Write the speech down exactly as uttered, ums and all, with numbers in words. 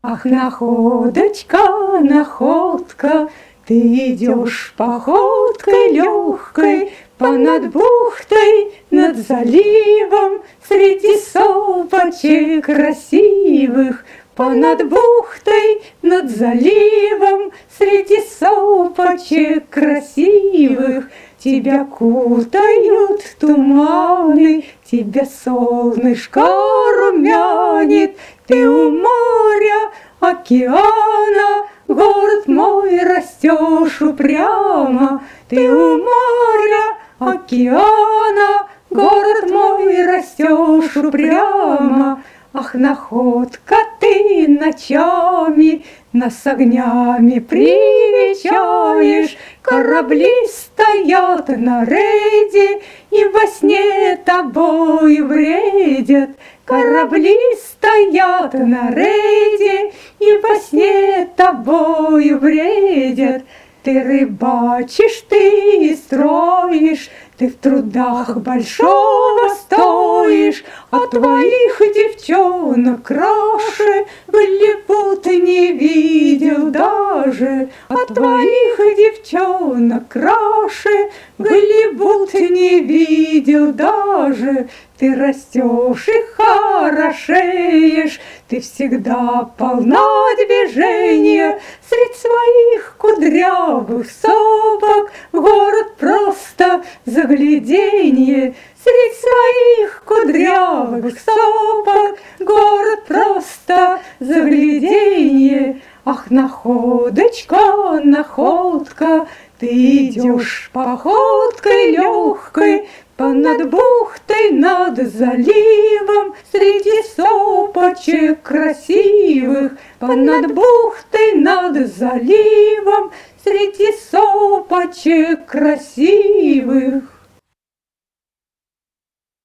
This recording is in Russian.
Ах, находочка, находка, ты идешь походкой легкой понад бухтой, над заливом, среди сопочек красивых. Понад бухтой, над заливом, среди сопочек красивых. Тебя кутают туманы, тебя солнышко румянит. Ты у моря, океана, город мой растешь упрямо. Ты у моря, океана, город мой растешь упрямо. Ах, находка, ты ночами нас огнями привечаешь. Корабли стоят на рейде и во сне тобой бредят. Корабли стоят на рейде и во сне тобой бредят. Ты рыбачишь, ты строишь, ты в трудах большого стоишь, а твоих девчонок краше Голливуд не видел даже. А твоих девчонок краше Голливуд не видел даже. Ты растешь и хорошеешь, ты всегда полна движения. Средь своих кудрявых сопок город просто загляденье. Средь своих кудрявых сопок город просто загляденье. Ах, находочка, находка, ты идешь походкой легкой понад бухтой, над заливом, среди сопочек красивых. Понад бухтой, над заливом, среди сопочек красивых.